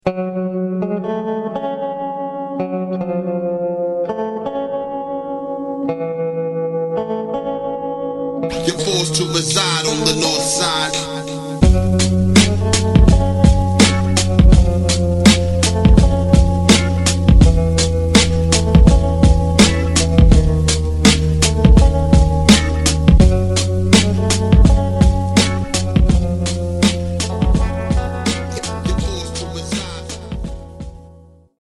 You're forced to reside on the north side.